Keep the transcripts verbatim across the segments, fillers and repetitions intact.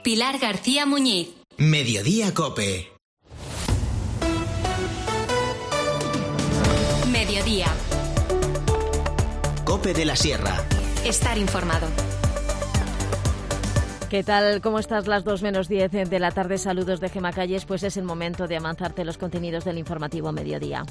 Pilar García Muñiz. Mediodía Cope. Mediodía. Cope de la Sierra. Estar informado. ¿Qué tal? ¿Cómo estás? Las dos menos diez de la tarde. Saludos de Gema Calles. Pues es el momento de avanzarte los contenidos del informativo Mediodía.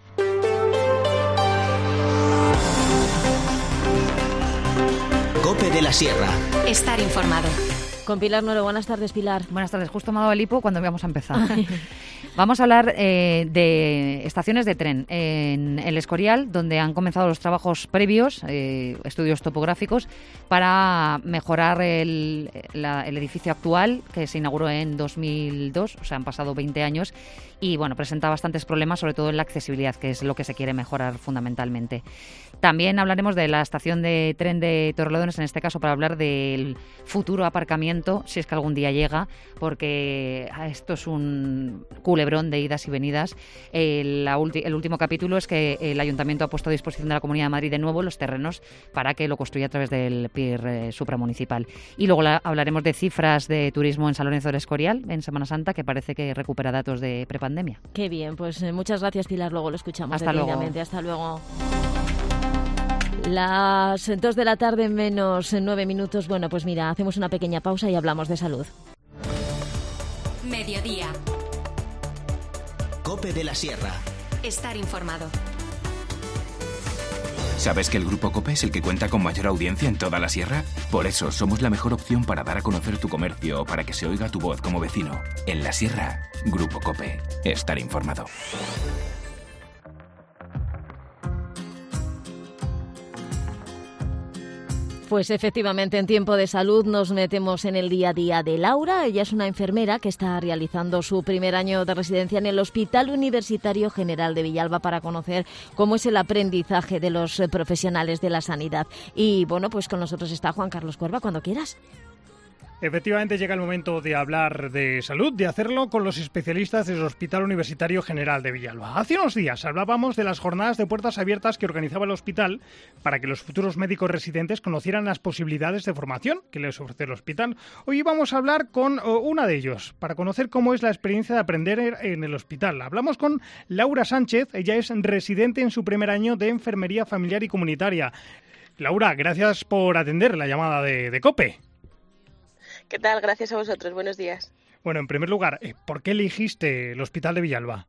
Cope de la Sierra. Estar informado. Con Pilar Nuero. Buenas tardes, Pilar. Buenas tardes. Justo me ha dado el hipo cuando íbamos a empezar. Vamos a hablar eh, de estaciones de tren en El Escorial, donde han comenzado los trabajos previos, eh, estudios topográficos, para mejorar el, la, el edificio actual, que se inauguró en dos mil dos, o sea, han pasado veinte años, y bueno, presenta bastantes problemas, sobre todo en la accesibilidad, que es lo que se quiere mejorar fundamentalmente. También hablaremos de la estación de tren de Torrelodones, en este caso para hablar del futuro aparcamiento, si es que algún día llega, porque esto es un culebrón de idas y venidas. El, la ulti- el último capítulo es que el Ayuntamiento ha puesto a disposición de la Comunidad de Madrid de nuevo los terrenos para que lo construya a través del P I R eh, supramunicipal. Y luego la, hablaremos de cifras de turismo en San Lorenzo del Escorial en Semana Santa, que parece que recupera datos de prepandemia. Qué bien, pues eh, muchas gracias, Pilar. Luego lo escuchamos. Hasta luego. Hasta luego. Las dos de la tarde menos nueve minutos. Bueno, pues mira, hacemos una pequeña pausa y hablamos de salud. Mediodía. Cope de la Sierra. Estar informado. ¿Sabes que el Grupo Cope es el que cuenta con mayor audiencia en toda la sierra? Por eso somos la mejor opción para dar a conocer tu comercio o para que se oiga tu voz como vecino. En la sierra, Grupo Cope. Estar informado. Pues efectivamente, en tiempo de salud nos metemos en el día a día de Laura. Ella es una enfermera que está realizando su primer año de residencia en el Hospital Universitario General de Villalba para conocer cómo es el aprendizaje de los profesionales de la sanidad. Y bueno, pues con nosotros está Juan Carlos Cuerva, cuando quieras. Efectivamente, llega el momento de hablar de salud, de hacerlo con los especialistas del Hospital Universitario General de Villalba. Hace unos días hablábamos de las jornadas de puertas abiertas que organizaba el hospital para que los futuros médicos residentes conocieran las posibilidades de formación que les ofrece el hospital. Hoy vamos a hablar con uh, una de ellos, para conocer cómo es la experiencia de aprender en el hospital. Hablamos con Laura Sánchez, ella es residente en su primer año de Enfermería Familiar y Comunitaria. Laura, gracias por atender la llamada de, de COPE. ¿Qué tal? Gracias a vosotros. Buenos días. Bueno, en primer lugar, ¿por qué elegiste el Hospital de Villalba?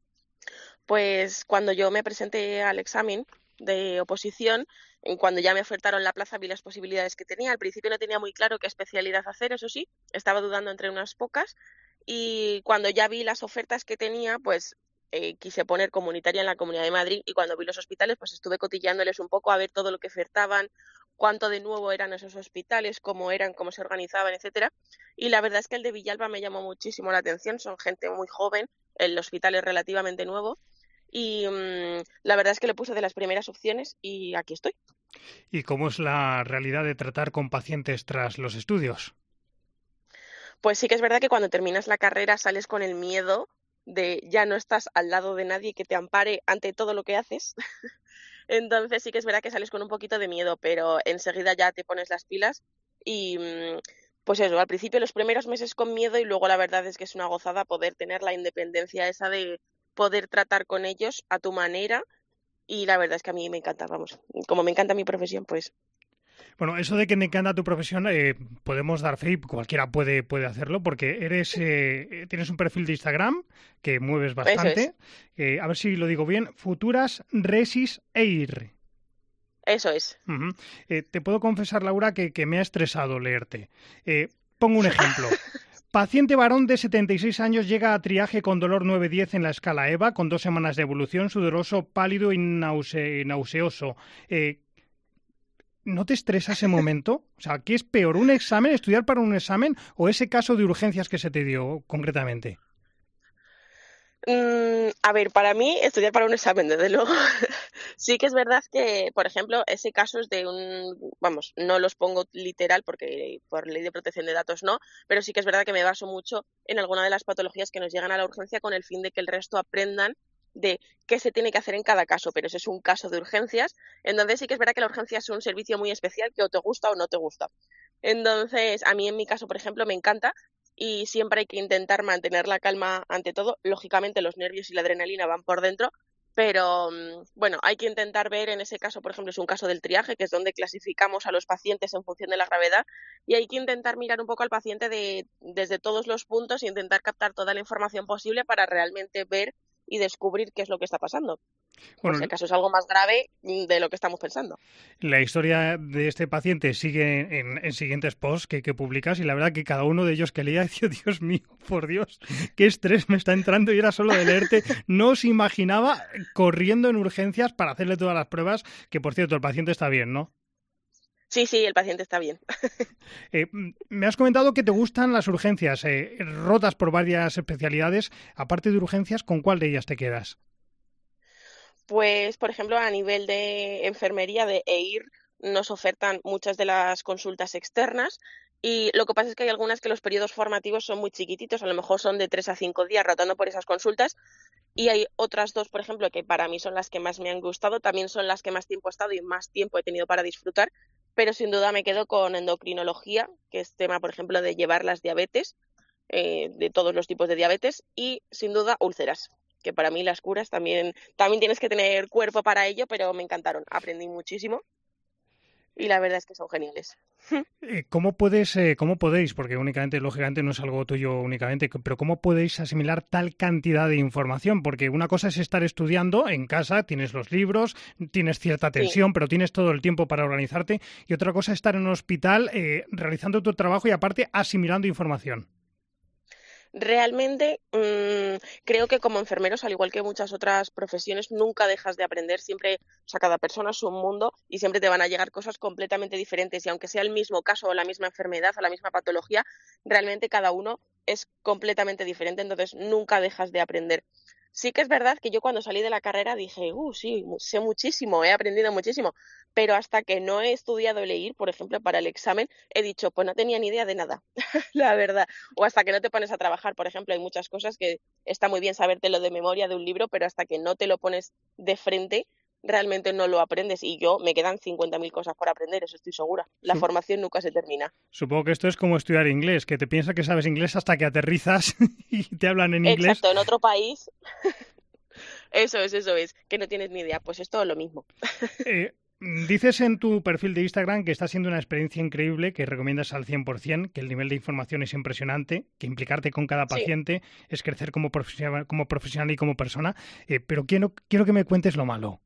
Pues cuando yo me presenté al examen de oposición, cuando ya me ofertaron la plaza vi las posibilidades que tenía. Al principio no tenía muy claro qué especialidad hacer, eso sí, estaba dudando entre unas pocas. Y cuando ya vi las ofertas que tenía, pues eh, quise poner comunitaria en la Comunidad de Madrid. Y cuando vi los hospitales, pues estuve cotilleándoles un poco a ver todo lo que ofertaban, cuánto de nuevo eran esos hospitales, cómo eran, cómo se organizaban, etcétera. Y la verdad es que el de Villalba me llamó muchísimo la atención. Son gente muy joven, el hospital es relativamente nuevo y mmm, la verdad es que lo puse de las primeras opciones y aquí estoy. ¿Y cómo es la realidad de tratar con pacientes tras los estudios? Pues sí que es verdad que cuando terminas la carrera sales con el miedo de ya no estás al lado de nadie que te ampare ante todo lo que haces. Entonces sí que es verdad que sales con un poquito de miedo, pero enseguida ya te pones las pilas y pues eso, al principio los primeros meses con miedo y luego la verdad es que es una gozada poder tener la independencia esa de poder tratar con ellos a tu manera y la verdad es que a mí me encanta, vamos, como me encanta mi profesión, pues... Bueno, eso de que me encanta tu profesión, eh, podemos dar fe, cualquiera puede, puede hacerlo, porque eres eh, tienes un perfil de Instagram que mueves bastante. Eso es. Eh, a ver si lo digo bien, Futuras Resis Eir. Eso es. Uh-huh. Eh, te puedo confesar, Laura, que, que me ha estresado leerte. Eh, pongo un ejemplo. Paciente varón de setenta y seis años llega a triaje con dolor nueve diez en la escala E V A, con dos semanas de evolución, sudoroso, pálido y nause- nauseoso. Eh, ¿No te estresa ese momento? O sea, ¿qué es peor? ¿Un examen, estudiar para un examen o ese caso de urgencias que se te dio concretamente? Mm, a ver, para mí estudiar para un examen, desde luego. Sí que es verdad que, por ejemplo, ese caso es de un... Vamos, no los pongo literal porque por ley de protección de datos no, pero sí que es verdad que me baso mucho en alguna de las patologías que nos llegan a la urgencia con el fin de que el resto aprendan de qué se tiene que hacer en cada caso, pero ese es un caso de urgencias, entonces sí que es verdad que la urgencia es un servicio muy especial que o te gusta o no te gusta. Entonces, a mí en mi caso, por ejemplo, me encanta y siempre hay que intentar mantener la calma ante todo. Lógicamente, los nervios y la adrenalina van por dentro, pero bueno, hay que intentar ver, en ese caso, por ejemplo, es un caso del triaje, que es donde clasificamos a los pacientes en función de la gravedad, y hay que intentar mirar un poco al paciente de, desde todos los puntos e intentar captar toda la información posible para realmente ver y descubrir qué es lo que está pasando. Bueno, por si acaso es algo más grave de lo que estamos pensando. La historia de este paciente sigue en, en siguientes posts que, que publicas, y la verdad que cada uno de ellos que leía decía, Dios mío, por Dios, qué estrés me está entrando, y era solo de leerte. No os imaginaba corriendo en urgencias para hacerle todas las pruebas, que por cierto, el paciente está bien, ¿no? Sí, sí, el paciente está bien. eh, me has comentado que te gustan las urgencias, eh, rotas por varias especialidades. Aparte de urgencias, ¿con cuál de ellas te quedas? Pues, por ejemplo, a nivel de enfermería de E I R nos ofertan muchas de las consultas externas, y lo que pasa es que hay algunas que los periodos formativos son muy chiquititos, a lo mejor son de tres a cinco días rotando por esas consultas, y hay otras dos, por ejemplo, que para mí son las que más me han gustado, también son las que más tiempo he estado y más tiempo he tenido para disfrutar, pero sin duda me quedo con endocrinología, que es tema, por ejemplo, de llevar las diabetes, eh, de todos los tipos de diabetes, y sin duda úlceras, que para mí las curas también, también tienes que tener cuerpo para ello, pero me encantaron, aprendí muchísimo y la verdad es que son geniales. ¿Cómo puedes, eh, cómo podéis, porque únicamente, lógicamente no es algo tuyo únicamente, pero cómo podéis asimilar tal cantidad de información? Porque una cosa es estar estudiando en casa, tienes los libros, tienes cierta tensión, sí, pero tienes todo el tiempo para organizarte, y otra cosa es estar en un hospital eh, realizando tu trabajo y aparte asimilando información. Realmente mmm, creo que como enfermeros, al igual que muchas otras profesiones, nunca dejas de aprender. Siempre, o sea, cada persona es un mundo y siempre te van a llegar cosas completamente diferentes, y aunque sea el mismo caso o la misma enfermedad o la misma patología, realmente cada uno es completamente diferente, entonces nunca dejas de aprender. Sí que es verdad que yo cuando salí de la carrera dije, uh, sí, sé muchísimo, he aprendido muchísimo, pero hasta que no he estudiado el E I R, por ejemplo, para el examen, he dicho, pues no tenía ni idea de nada, la verdad. O hasta que no te pones a trabajar, por ejemplo, hay muchas cosas que está muy bien sabértelo de memoria de un libro, pero hasta que no te lo pones de frente, realmente no lo aprendes, y yo me quedan cincuenta mil cosas por aprender, eso estoy segura. La sí. formación nunca se termina. Supongo que esto es como estudiar inglés, que te piensas que sabes inglés hasta que aterrizas y te hablan en inglés. Exacto, en otro país. Eso es, eso es, que no tienes ni idea. Pues es todo lo mismo. Eh, dices en tu perfil de Instagram que está siendo una experiencia increíble, que recomiendas al cien por ciento, que el nivel de información es impresionante, que implicarte con cada paciente sí. es crecer como profesional, como profesional y como persona, eh, pero quiero, quiero que me cuentes lo malo.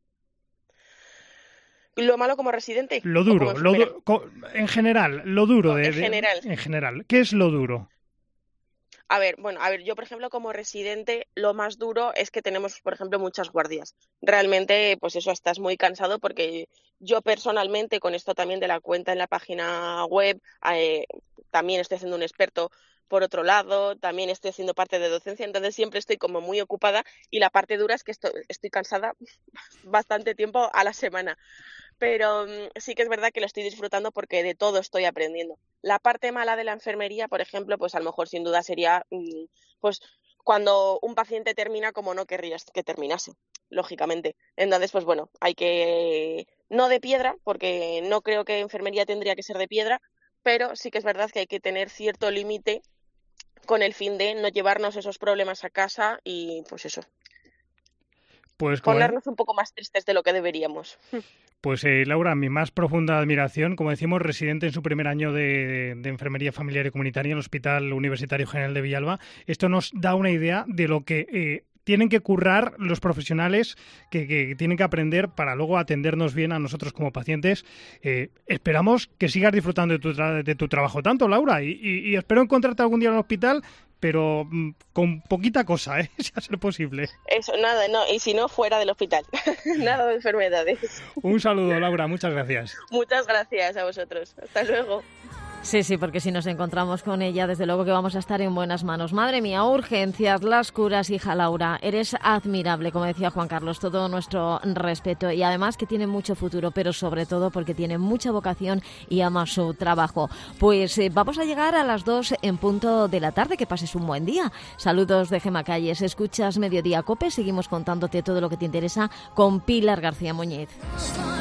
¿Lo malo como residente? Lo duro, lo du- en general, lo duro. No, de, en general. De, en general. ¿Qué es lo duro? A ver, bueno, a ver, yo, por ejemplo, como residente, lo más duro es que tenemos, por ejemplo, muchas guardias. Realmente, pues eso, estás muy cansado, porque yo personalmente, con esto también de la cuenta en la página web, eh, también estoy haciendo un experto por otro lado, también estoy haciendo parte de docencia, entonces siempre estoy como muy ocupada, y la parte dura es que estoy, estoy cansada bastante tiempo a la semana. Pero sí que es verdad que lo estoy disfrutando porque de todo estoy aprendiendo. La parte mala de la enfermería, por ejemplo, pues a lo mejor sin duda sería pues cuando un paciente termina como no querrías que terminase, lógicamente. Entonces, pues bueno, hay que, no de piedra, porque no creo que enfermería tendría que ser de piedra, pero sí que es verdad que hay que tener cierto límite con el fin de no llevarnos esos problemas a casa y pues eso. Pues ponernos un poco más tristes de lo que deberíamos. Pues eh, Laura, mi más profunda admiración, como decimos, residente en su primer año de, de enfermería familiar y comunitaria en el Hospital Universitario General de Villalba. Esto nos da una idea de lo que eh, tienen que currar los profesionales, que, que tienen que aprender para luego atendernos bien a nosotros como pacientes. Eh, esperamos que sigas disfrutando de tu, tra- de tu trabajo tanto, Laura, y, y, y espero encontrarte algún día en el hospital, pero mm, con poquita cosa, ¿eh? Si a ser posible. Eso, nada, no, y si no, fuera del hospital. Nada de enfermedades. Un saludo, Laura, muchas gracias. Muchas gracias a vosotros. Hasta luego. Sí, sí, porque si nos encontramos con ella, desde luego que vamos a estar en buenas manos. Madre mía, urgencias, las curas, hija Laura. Eres admirable, como decía Juan Carlos, todo nuestro respeto. Y además que tiene mucho futuro, pero sobre todo porque tiene mucha vocación y ama su trabajo. Pues eh, vamos a llegar a las dos en punto de la tarde. Que pases un buen día. Saludos de Gemma Calles. Escuchas Mediodía Cope. Seguimos contándote todo lo que te interesa con Pilar García Muñiz.